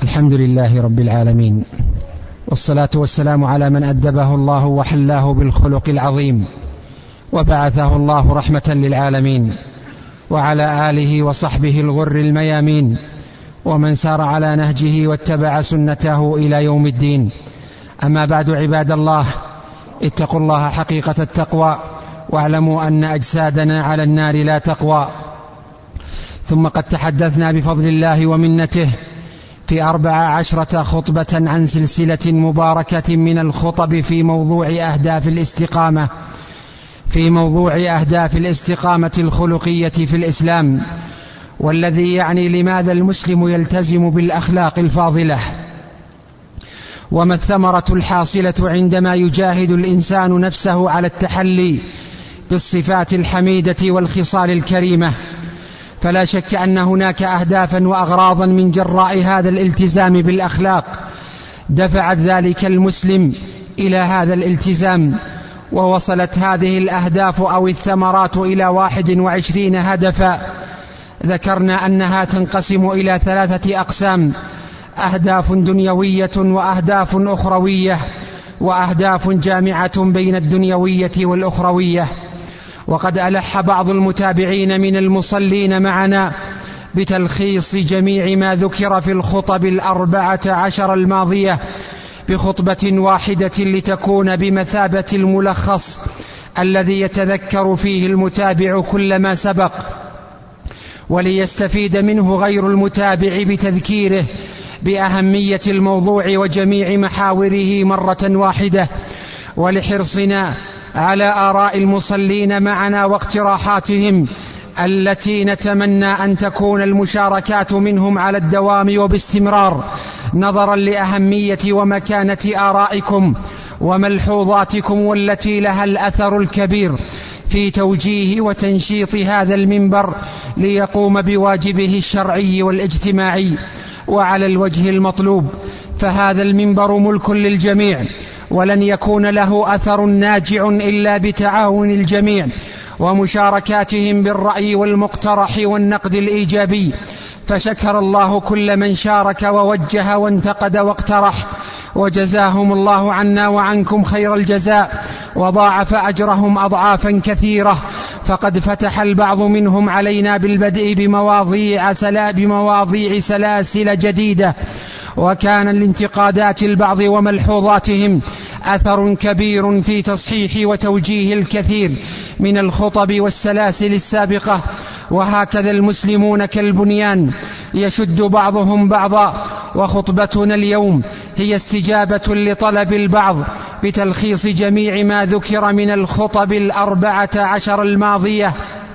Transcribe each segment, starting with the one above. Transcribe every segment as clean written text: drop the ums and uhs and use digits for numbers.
الحمد لله رب العالمين، والصلاة والسلام على من أدبه الله وحلاه بالخلق العظيم وبعثه الله رحمة للعالمين، وعلى آله وصحبه الغر الميامين، ومن سار على نهجه واتبع سنته إلى يوم الدين. أما بعد، عباد الله، اتقوا الله حقيقة التقوى، واعلموا أن أجسادنا على النار لا تقوى. ثم قد تحدثنا بفضل الله ومنته في 14 خطبة عن سلسلة مباركة من الخطب في موضوع أهداف الاستقامة الخلقية في الإسلام، والذي يعني لماذا المسلم يلتزم بالأخلاق الفاضلة، وما الثمرة الحاصلة عندما يجاهد الإنسان نفسه على التحلي بالصفات الحميدة والخصال الكريمة. فلا شك أن هناك أهدافا وأغراضا من جراء هذا الالتزام بالأخلاق دفعت ذلك المسلم إلى هذا الالتزام، ووصلت هذه الأهداف أو الثمرات إلى 21 هدفا. ذكرنا أنها تنقسم إلى 3 أقسام: أهداف دنيوية، وأهداف أخروية، وأهداف جامعة بين الدنيوية والأخروية. وقد ألح بعض المتابعين من المصلين معنا بتلخيص جميع ما ذكر في الخطب 14 الماضية بخطبة واحدة، لتكون بمثابة الملخص الذي يتذكر فيه المتابع كل ما سبق، وليستفيد منه غير المتابع بتذكيره بأهمية الموضوع وجميع محاوره مرة واحدة. ولحرصنا على آراء المصلين معنا واقتراحاتهم التي نتمنى أن تكون المشاركات منهم على الدوام وباستمرار، نظرا لأهمية ومكانة آرائكم وملحوظاتكم، والتي لها الأثر الكبير في توجيه وتنشيط هذا المنبر ليقوم بواجبه الشرعي والاجتماعي وعلى الوجه المطلوب. فهذا المنبر ملك للجميع، ولن يكون له أثر ناجع إلا بتعاون الجميع ومشاركاتهم بالرأي والمقترح والنقد الإيجابي. فشكر الله كل من شارك ووجه وانتقد واقترح، وجزاهم الله عنا وعنكم خير الجزاء، وضاعف أجرهم أضعافا كثيرة. فقد فتح البعض منهم علينا بالبدء بمواضيع سلاسل جديدة، وكان لانتقادات البعض وملحوظاتهم أثر كبير في تصحيح وتوجيه الكثير من الخطب والسلاسل السابقة. وهكذا المسلمون كالبنيان يشد بعضهم بعضا، وخطبتنا اليوم هي استجابة لطلب البعض بتلخيص جميع ما ذكر من الخطب 14 الماضية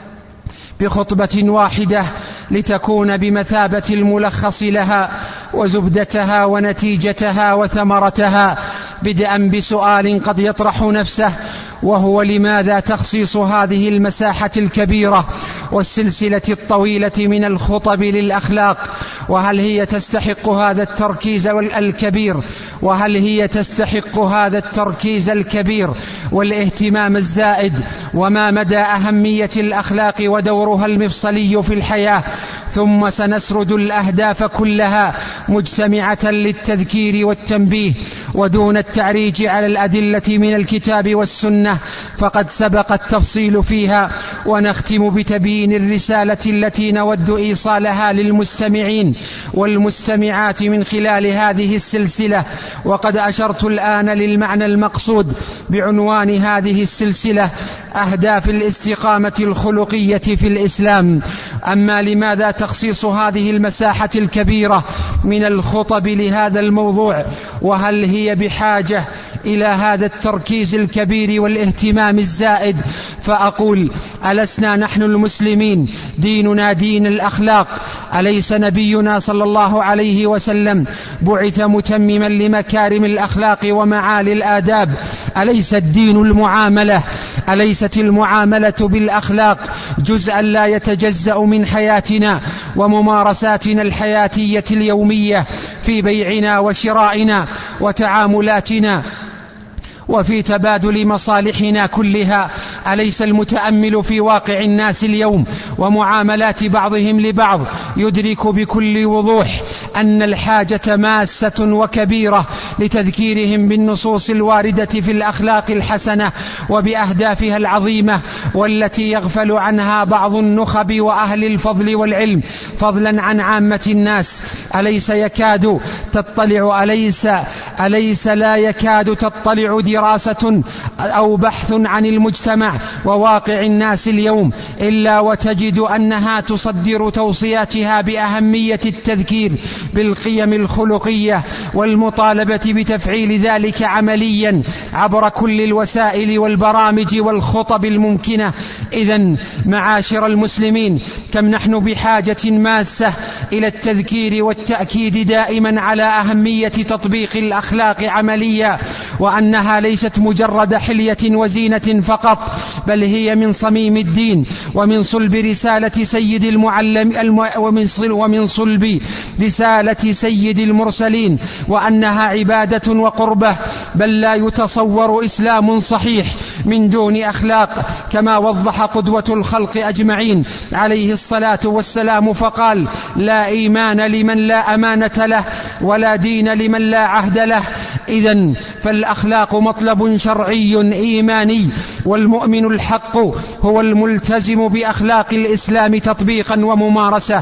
بخطبة واحدة، لتكون بمثابة الملخص لها وزبدتها ونتيجتها وثمرتها، بدءا بسؤال قد يطرح نفسه، وهو: لماذا تخصيص هذه المساحة الكبيرة والسلسلة الطويلة من الخطب للأخلاق؟ وهل هي تستحق هذا التركيز الكبير؟ وهل هي تستحق هذا التركيز الكبير والاهتمام الزائد؟ وما مدى أهمية الأخلاق ودورها المفصلي في الحياة؟ ثم سنسرد الأهداف كلها مجتمعة للتذكير والتنبيه، ودون التعريج على الأدلة من الكتاب والسنة، فقد سبق التفصيل فيها. ونختم بتبيين الرسالة التي نود إيصالها للمستمعين والمستمعات من خلال هذه السلسلة. وقد أشرت الآن للمعنى المقصود بعنوان هذه السلسلة: أهداف الاستقامة الخلقية في الإسلام. أما لماذا تخصيص هذه المساحة الكبيرة من الخطب لهذا الموضوع؟ وهل هي بحاجة إلى هذا التركيز الكبير والاهتمام الزائد؟ فأقول: ألسنا نحن المسلمين ديننا دين الأخلاق؟ أليس نبينا صلى الله عليه وسلم بعث متمما لمكارم الأخلاق ومعالي الآداب؟ أليس الدين المعاملة؟ أليست المعاملة بالأخلاق جزءا لا يتجزأ من حياتنا وممارساتنا الحياتية اليومية في بيعنا وشرائنا وتعاملاتنا وفي تبادل مصالحنا كلها؟ أليس المتأمل في واقع الناس اليوم ومعاملات بعضهم لبعض يدرك بكل وضوح أن الحاجة ماسة وكبيرة لتذكيرهم بالنصوص الواردة في الأخلاق الحسنة وبأهدافها العظيمة، والتي يغفل عنها بعض النخب وأهل الفضل والعلم فضلا عن عامة الناس. أليس لا يكاد تطلع دراسة أو بحث عن المجتمع وواقع الناس اليوم إلا وتجد أنها تصدر توصياتها بأهمية التذكير بالقيم الخلقية والمطالبة بتفعيل ذلك عمليا عبر كل الوسائل والبرامج والخطب الممكنة. إذن معاشر المسلمين، كم نحن بحاجة ماسة إلى التذكير والتأكيد دائما على أهمية تطبيق الأخلاق عمليا، وأنها ليست مجرد حلية وزينة فقط، بل هي من صميم الدين ومن صلب رسالة سيد المرسلين، وأنها عبادة وقربة، بل لا يتصور إسلام صحيح من دون أخلاق، كما وضح قدوة الخلق أجمعين عليه الصلاة والسلام فقال: لا إيمان لمن لا أمانة له، ولا دين لمن لا عهد له. إذن فالأخلاق مطلب شرعي إيماني، والمؤمن الحق هو الملتزم بأخلاق الإسلام تطبيقا وممارسة.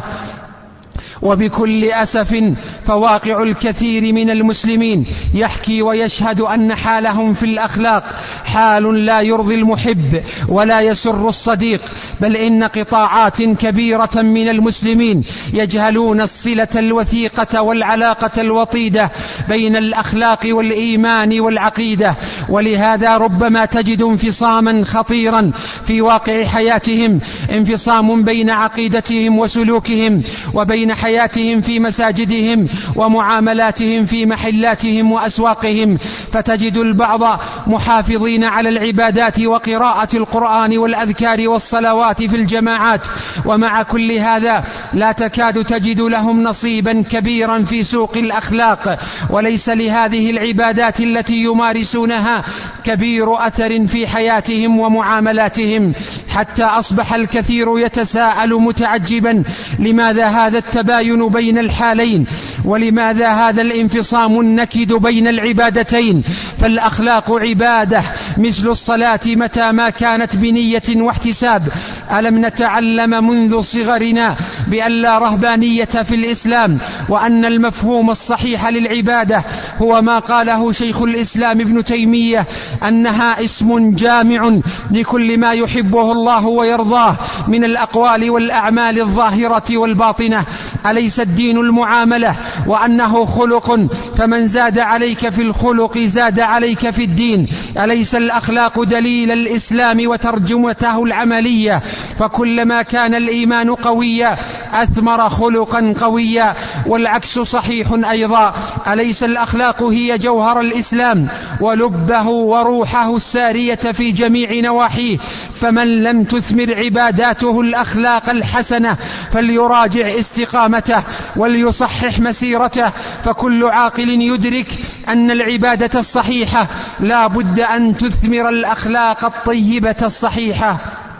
وبكل أسف فواقع الكثير من المسلمين يحكي ويشهد أن حالهم في الأخلاق حال لا يرضي المحب ولا يسر الصديق، بل إن قطاعات كبيرة من المسلمين يجهلون الصلة الوثيقة والعلاقة الوطيدة بين الأخلاق والإيمان والعقيدة، ولهذا ربما تجد انفصاما خطيرا في واقع حياتهم، انفصام بين عقيدتهم وسلوكهم وبين حياتهم في مساجدهم ومعاملاتهم في محلاتهم وأسواقهم. فتجد البعض محافظين على العبادات وقراءة القرآن والأذكار والصلوات في الجماعات، ومع كل هذا لا تكاد تجد لهم نصيبا كبيرا في سوق الأخلاق، وليس لهذه العبادات التي يمارسونها كبير أثر في حياتهم ومعاملاتهم، حتى أصبح الكثير يتساءل متعجبا: لماذا هذا التباين بين الحالين؟ ولماذا هذا الانفصام النكد بين العبادتين؟ فالأخلاق عبادة مثل الصلاة متى ما كانت بنية واحتساب. ألم نتعلم منذ صغرنا بأن لا رهبانية في الإسلام، وأن المفهوم الصحيح للعبادة هو ما قاله شيخ الإسلام ابن تيمية، أنها اسم جامع لكل ما يحبه الله ويرضاه من الأقوال والأعمال الظاهرة والباطنة. أليس الدين المعاملة، وأنه خلق، فمن زاد عليك في الخلق زاد عليك في الدين؟ أليس الأخلاق دليل الإسلام وترجمته العملية؟ فكلما كان الإيمان قويا أثمر خلقا قويا، والعكس صحيح أيضا. أليس الأخلاق هي جوهر الإسلام ولبه وروحه السارية في جميع نواحيه؟ فمن لم تثمر عباداته الأخلاق الحسنة فليراجع استقامته وليصحح مسيرته، فكل عاقل يدرك أن العبادة الصحيحة لا بد أن تثمر الأخلاق الطيبة الصحيحة.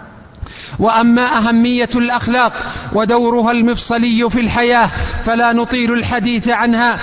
وأما أهمية الأخلاق ودورها المفصلي في الحياة فلا نطيل الحديث عنها،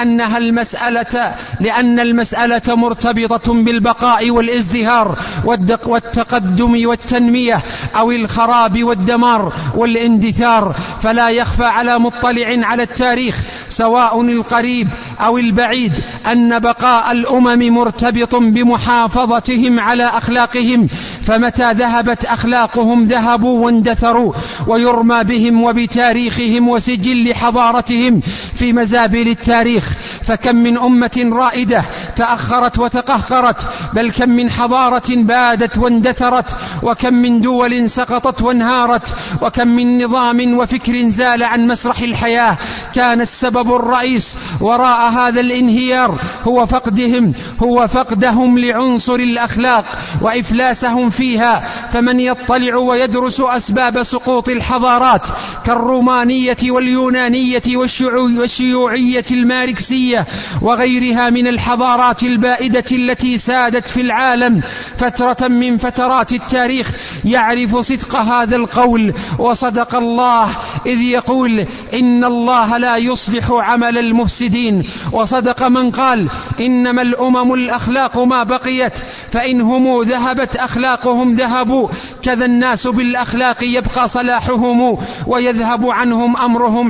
لأن المسألة مرتبطة بالبقاء والازدهار والتقدم والتنمية، أو الخراب والدمار والاندثار. فلا يخفى على مطلع على التاريخ سواء القريب أو البعيد أن بقاء الأمم مرتبط بمحافظتهم على أخلاقهم، فمتى ذهبت أخلاقهم ذهبوا واندثروا، ويرمى بهم وبتاريخهم وسجل حضارتهم في مزابل التاريخ. فكم من أمة رائدة تأخرت وتقهقرت، بل كم من حضارة بادت واندثرت، وكم من دول سقطت وانهارت، وكم من نظام وفكر زال عن مسرح الحياة. كان السبب الرئيس وراء هذا الانهيار هو فقدهم لعنصر الأخلاق وإفلاسهم فيها. فمن يطلع ويدرس أسباب سقوط الحضارات كالرومانية واليونانية والشيوعية الماركسية وغيرها من الحضارات البائدة التي سادت في العالم فترة من فترات التاريخ، يعرف صدق هذا القول، وصدق الله إذ يقول إن الله لا يصلح عمل المفسدين، وصدق من قال إنما الأمم الأخلاق ما بقيت، فإن هم ذهبت أخلاقهم ذهبوا، كذا الناس بالأخلاق يبقى صلاحهم، ويذهب عنهم أمرهم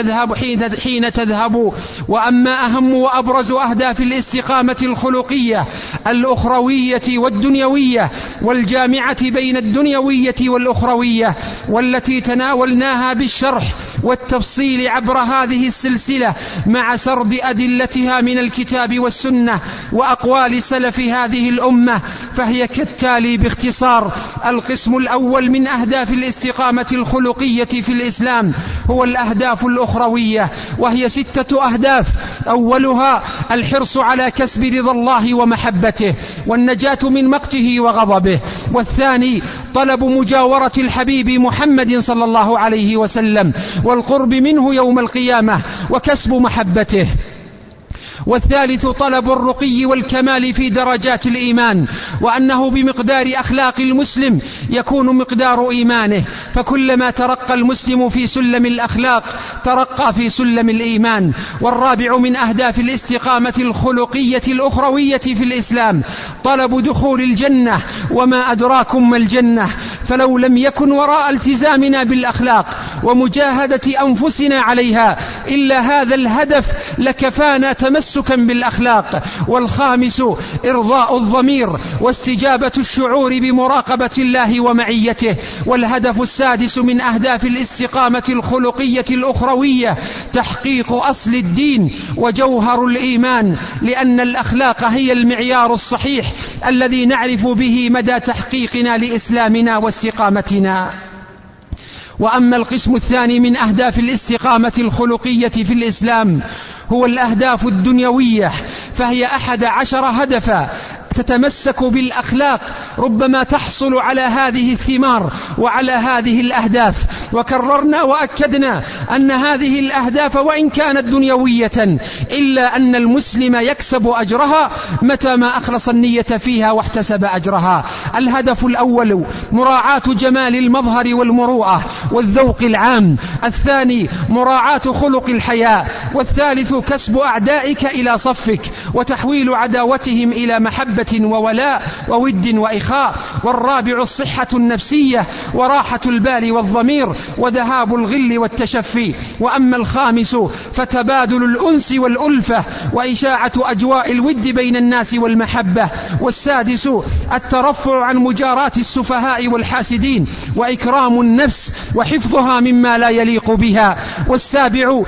حين تذهب. وأما أهم وأبرز أهداف الاستقامة الخلقية الأخروية والدنيوية والجامعة بين الدنيوية والأخروية، والتي تناولناها بالشرح والتفصيل عبر هذه السلسلة مع سرد أدلتها من الكتاب والسنة وأقوال سلف هذه الأمة، فهي كالتالي باختصار: القسم الأول من أهداف الاستقامة الخلقية في الإسلام هو الأهداف الأخروية، وهي 6 أهداف: أولها الحرص على كسب رضا الله ومحبته والنجاة من مقته وغضبه، والثاني طلب مجاورة الحبيب محمد صلى الله عليه وسلم والقرب منه يوم القيامة وكسب محبته، والثالث طلب الرقي والكمال في درجات الإيمان، وأنه بمقدار أخلاق المسلم يكون مقدار إيمانه، فكلما ترقى المسلم في سلم الأخلاق ترقى في سلم الإيمان. والرابع من أهداف الاستقامة الخلقية الأخروية في الإسلام طلب دخول الجنة، وما أدراكم ما الجنة، فلو لم يكن وراء التزامنا بالأخلاق ومجاهدة أنفسنا عليها إلا هذا الهدف لكفانا تمسكا بالأخلاق. والخامس إرضاء الضمير واستجابة الشعور بمراقبة الله ومعيته. والهدف السادس من أهداف الاستقامة الخلقية الأخروية تحقيق أصل الدين وجوهر الإيمان، لأن الأخلاق هي المعيار الصحيح الذي نعرف به مدى تحقيقنا لإسلامنا واستقامتنا. وأما القسم الثاني من أهداف الاستقامة الخلقية في الإسلام هو الأهداف الدنيوية، فهي 11 هدفا تتمسك بالأخلاق ربما تحصل على هذه الثمار وعلى هذه الأهداف. وكررنا وأكدنا أن هذه الأهداف وإن كانت دنيوية إلا أن المسلم يكسب أجرها متى ما أخلص النية فيها واحتسب أجرها. الهدف الأول مراعاة جمال المظهر والمروءة والذوق العام، الثاني مراعاة خلق الحياء، والثالث كسب أعدائك إلى صفك وتحويل عداوتهم إلى محبة وولاء وود وإخاء، والرابع الصحة النفسية وراحة البال والضمير وذهاب الغل والتشفي. وأما الخامس فتبادل الأنس والألفة وإشاعة أجواء الود بين الناس والمحبة. والسادس الترفع عن مجاراة السفهاء والحاسدين وإكرام النفس وحفظها مما لا يليق بها. والسابع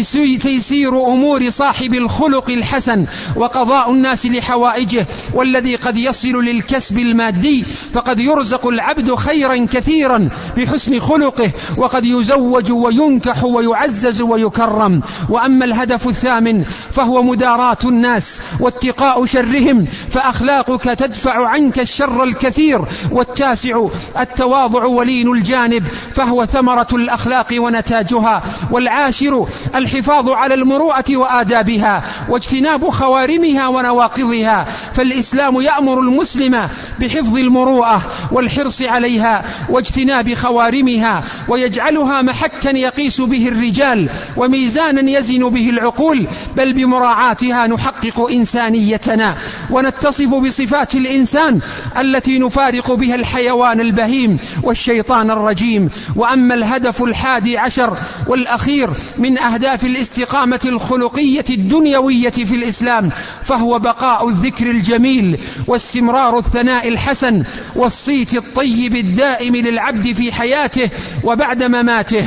تيسير أمور صاحب الخلق الحسن وقضاء الناس لحوائجه. والذي قد يصل للكسب المادي فقد يرزق العبد خيرا كثيرا بحسن خلقه، وقد يزوج وينكح ويعزز ويكرم. وأما الهدف الثامن فهو مداراة الناس واتقاء شرهم، فأخلاقك تدفع عنك الشر الكثير. والتاسع التواضع ولين الجانب، فهو ثمرة الأخلاق ونتاجها. والعاشر الحفاظ على المروءة وآدابها واجتناب خوارمها ونواقضها، فالإسلام يأمر المسلم بحفظ المروءة والحرص عليها واجتناب خوارمها، ويجعلها محكا يقيس به الرجال وميزانا يزن به العقول، بل بمراعاتها نحقق إنسانيتنا ونتصف بصفات الإنسان التي نفارق بها الحيوان البهيم والشيطان الرجيم. وأما الهدف 11 والأخير من أهداف الاستقامة الخلقية الدنيوية في الإسلام فهو بقاء الذكر الجميل واستمرار الثناء الحسن والصيت الطيب الدائم للعبد في حياته وبعد مماته.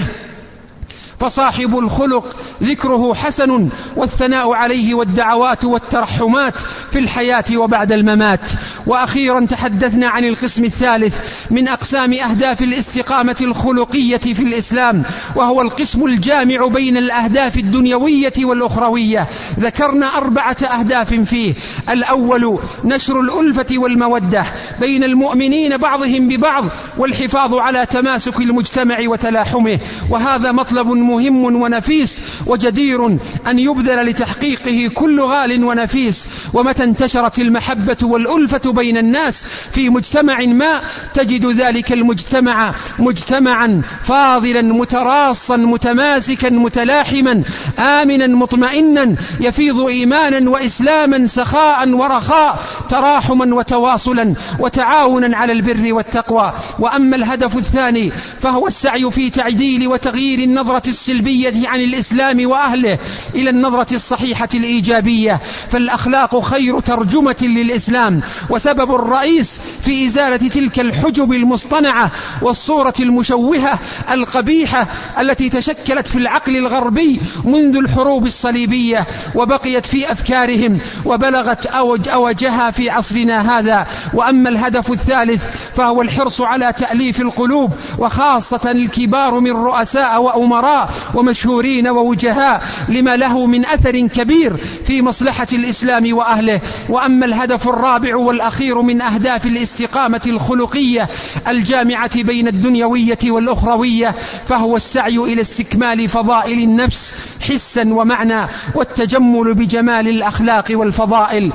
فصاحب الخلق ذكره حسن والثناء عليه والدعوات والترحمات في الحياة وبعد الممات. وأخيرا تحدثنا عن القسم الثالث من أقسام أهداف الاستقامة الخلقية في الإسلام، وهو القسم الجامع بين الأهداف الدنيوية والأخروية. ذكرنا 4 أهداف فيه: الأول نشر الألفة والمودة بين المؤمنين بعضهم ببعض والحفاظ على تماسك المجتمع وتلاحمه، وهذا مطلب مهم ونفيس وجدير أن يبذل لتحقيقه كل غال ونفيس. ومتى انتشرت المحبة والألفة بين الناس في مجتمع ما تجد ذلك المجتمع مجتمعا فاضلا متراصا متماسكا متلاحما آمنا مطمئنا يفيض إيمانا وإسلاما سخاء ورخاء تراحما وتواصلا وتعاونا على البر والتقوى. وأما الهدف الثاني فهو السعي في تعديل وتغيير النظرة السلبية عن الإسلام وأهله إلى النظرة الصحيحة الإيجابية، فالأخلاق خير ترجمة للإسلام وسبب الرئيس في إزالة تلك الحجب المصطنعة والصورة المشوهة القبيحة التي تشكلت في العقل الغربي منذ الحروب الصليبية وبقيت في أفكارهم وبلغت أوجها في عصرنا هذا. وأما الهدف الثالث فهو الحرص على تأليف القلوب، وخاصة الكبار من رؤساء وأمراء ومشهورين ووجهاء، لما له من أثر كبير في مصلحة الإسلام وأهله. وأما الهدف الرابع والأخير من أهداف الاستقامة الخلقية الجامعة بين الدنيوية والأخروية فهو السعي إلى استكمال فضائل النفس حسا ومعنى والتجمل بجمال الأخلاق والفضائل.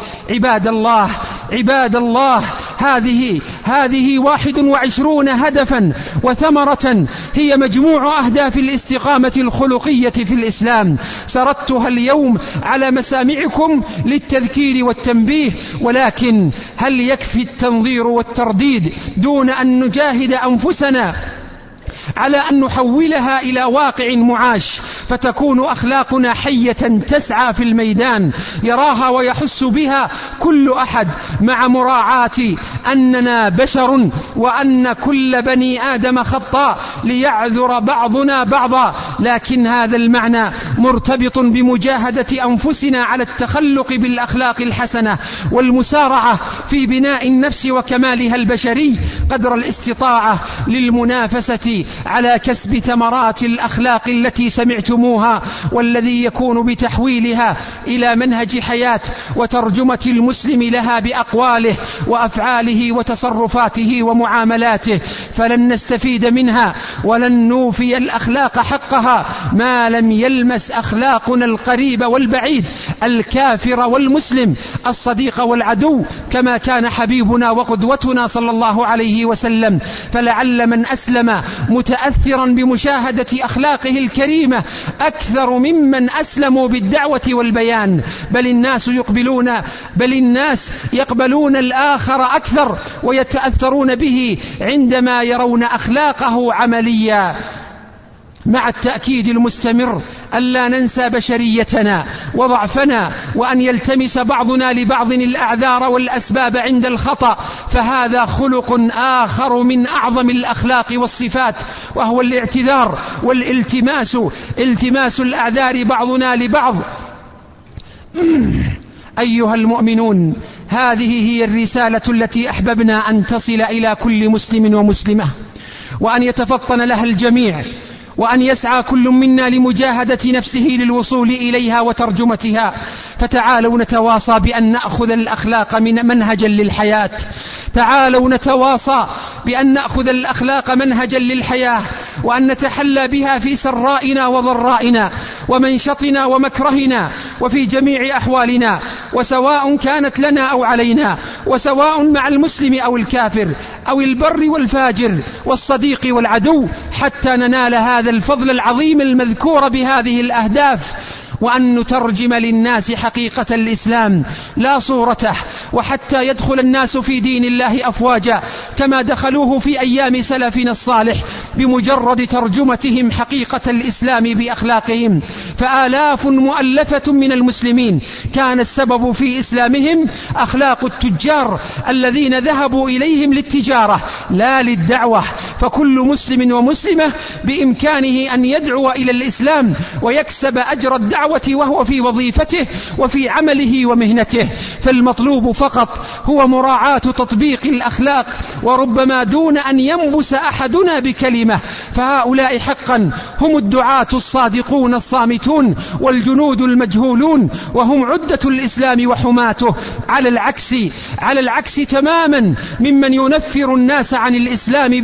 عباد الله هذه 21 هدفا وثمرة هي مجموع أهداف الاستقامة الخلقية في الإسلام، سردتها اليوم على مسامعكم للتذكير والتنبيه. ولكن هل يكفي التنظير والترديد دون أن نجاهد أنفسنا على أن نحولها إلى واقع معاش، فتكون أخلاقنا حية تسعى في الميدان يراها ويحس بها كل أحد، مع مراعاة أننا بشر وأن كل بني آدم خطاء ليعذر بعضنا بعضا، لكن هذا المعنى مرتبط بمجاهدة أنفسنا على التخلق بالأخلاق الحسنة والمسارعة في بناء النفس وكمالها البشري قدر الاستطاعة للمنافسة على كسب ثمرات الأخلاق التي سمعتموها، والذي يكون بتحويلها إلى منهج حياة وترجمة المسلم لها بأقواله وأفعاله وتصرفاته ومعاملاته، فلن نستفيد منها ولن نوفي الأخلاق حقها ما لم يلمس أخلاقنا القريب والبعيد، الكافر والمسلم، الصديق والعدو، كما كان حبيبنا وقدوتنا صلى الله عليه وسلم. فلعل من أسلم متأثرا بمشاهدة أخلاقه الكريمة أكثر ممن أسلموا بالدعوة والبيان، بل الناس يقبلون الآخر أكثر ويتأثرون به عندما يرون أخلاقه عمليا، مع التأكيد المستمر ألا ننسى بشريتنا وضعفنا، وأن يلتمس بعضنا لبعض الأعذار والأسباب عند الخطأ، فهذا خلق آخر من أعظم الأخلاق والصفات، وهو الاعتذار والالتماس الأعذار بعضنا لبعض. أيها المؤمنون، هذه هي الرسالة التي أحببنا أن تصل إلى كل مسلم ومسلمة، وأن يتفطن لها الجميع، وأن يسعى كل منا لمجاهدة نفسه للوصول إليها وترجمتها. فتعالوا نتواصى بأن نأخذ الأخلاق منهجا للحياة، تعالوا نتواصى بأن نأخذ الأخلاق منهجا للحياة، وأن نتحلى بها في سرائنا وضرائنا ومنشطنا ومكرهنا وفي جميع أحوالنا، وسواء كانت لنا أو علينا، وسواء مع المسلم أو الكافر أو البر والفاجر والصديق والعدو، حتى ننال هذا الفضل العظيم المذكور بهذه الأهداف، وأن نترجم للناس حقيقة الإسلام لا صورته، وحتى يدخل الناس في دين الله أفواجا كما دخلوه في أيام سلفنا الصالح بمجرد ترجمتهم حقيقة الإسلام بأخلاقهم. فآلاف مؤلفة من المسلمين كان السبب في إسلامهم أخلاق التجار الذين ذهبوا إليهم للتجارة لا للدعوة. فكل مسلم ومسلمة بإمكانه أن يدعو إلى الإسلام ويكسب أجر الدعوة وهو في وظيفته وفي عمله ومهنته، فالمطلوب فقط هو مراعاة تطبيق الأخلاق، وربما دون أن ينبس أحدنا بكلمة. فهؤلاء حقا هم الدعاة الصادقون الصامتون والجنود المجهولون، وهم عدة الإسلام وحماته، على العكس تماما ممن ينفر الناس عن الإسلام بسوء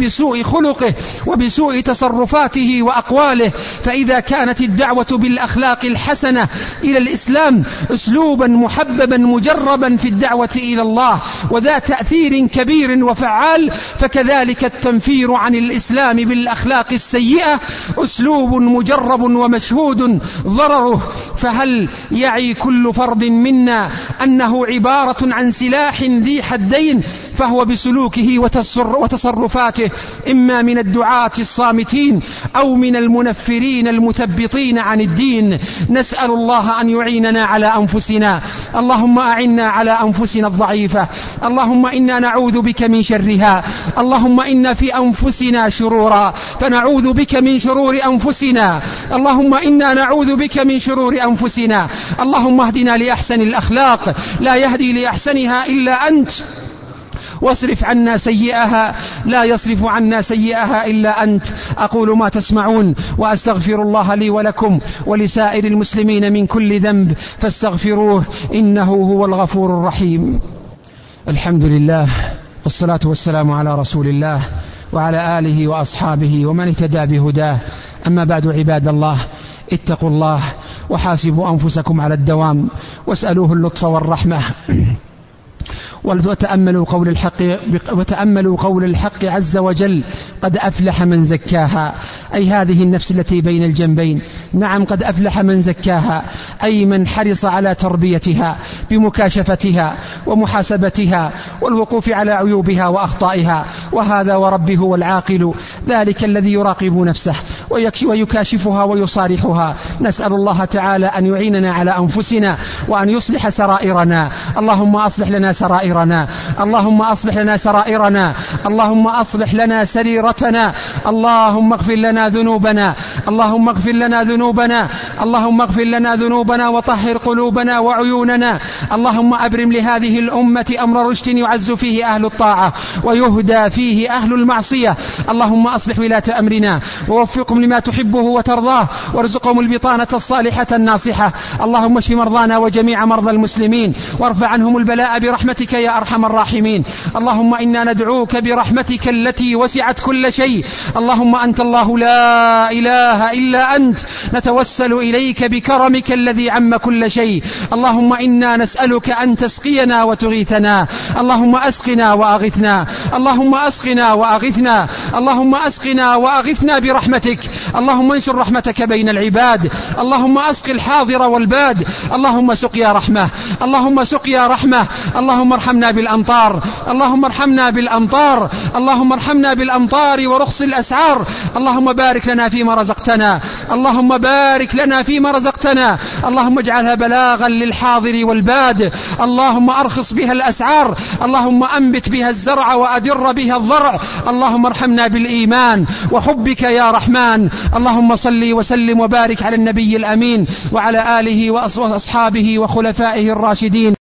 بسوء خلقه وبسوء تصرفاته وأقواله. فإذا كانت الدعوة بالأخلاق الحسنة إلى الإسلام أسلوبا محببا مجربا في الدعوة إلى الله وذا تأثير كبير وفعال، فكذلك التنفير عن الإسلام بالأخلاق السيئة أسلوب مجرب ومشهود ضرره. فهل يعي كل فرد منا أنه عبارة عن سلاح ذي حدين؟ فهو بسلوكه وتصرفاته إما من الدعاة الصامتين أو من المنفرين المثبطين عن الدين. نسأل الله أن يعيننا على أنفسنا. اللهم أعنا على أنفسنا الضعيفة. اللهم إنا نعوذ بك من شرها. اللهم إن في أنفسنا شرورا فنعوذ بك من شرور أنفسنا. اللهم إنا نعوذ بك من شرور أنفسنا. اللهم اهدنا لأحسن الأخلاق لا يهدي لأحسنها إلا أنت، واصرف عنا سيئها لا يصرف عنا سيئها إلا أنت. أقول ما تسمعون وأستغفر الله لي ولكم ولسائر المسلمين من كل ذنب فاستغفروه إنه هو الغفور الرحيم. الحمد لله والصلاة والسلام على رسول الله وعلى آله وأصحابه ومن اهتدى بهداه. أما بعد، عباد الله، اتقوا الله وحاسبوا أنفسكم على الدوام واسألوه اللطف والرحمة وتأملوا قول الحق عز وجل: قد أفلح من زكاها، أي هذه النفس التي بين الجنبين. نعم، قد أفلح من زكاها، أي من حرص على تربيتها بمكاشفتها ومحاسبتها والوقوف على عيوبها وأخطائها. وهذا وربه هو العاقل، ذلك الذي يراقب نفسه ويكاشفها ويصارحها. نسأل الله تعالى أن يعيننا على أنفسنا وأن يصلح سرائرنا. اللهم أصلح لنا سرائرنا، اللهم أصلح لنا سرائرنا، اللهم أصلح لنا سريرتنا، اللهم اغفر لنا ذنوبنا، اللهم اغفر لنا ذنوبنا، اللهم اغفر لنا ذنوبنا وطهر قلوبنا وعيوننا. اللهم أبرم لهذه الأمة أمر رشد يعز فيه أهل الطاعة ويهدى فيه أهل المعصية. اللهم أصلح ولاة أمرنا ووفقهم لما تحبه وترضاه وارزقهم البطانة الصالحة الناصحة. اللهم اشف مرضانا وجميع مرضى المسلمين وارفع عنهم البلاء برحمتك يا أرحم الراحمين. اللهم إنا ندعوك برحمتك التي وسعت كل شيء. اللهم أنت الله لا إله إلا أنت، نتوسل إليك بكرمك الذي عم كل شيء. اللهم إنا نسألك أن تسقينا وتغيثنا. اللهم أسقنا وأغثنا، اللهم أسقنا وأغثنا، اللهم أسقنا وأغثنا برحمتك. اللهم انشر رحمتك بين العباد. اللهم أسق الحاضر والباد. اللهم سقيا رحمة، اللهم سقيا رحمة. اللهم ارحمنا بالأمطار، اللهم ارحمنا بالأمطار، اللهم ارحمنا بالأمطار ورخص الأسعار. اللهم بارك لنا فيما رزقتنا، اللهم بارك لنا فيما رزقتنا. اللهم اجعلها بلاغا للحاضر والباد. اللهم أرخص بها الأسعار، اللهم أنبت بها الزرع وأدر بها الضرع. اللهم ارحمنا بالإيمان وحبك يا رحمن. اللهم صل وسلم وبارك على النبي الأمين وعلى آله وأصحابه وخلفائه الراشدين.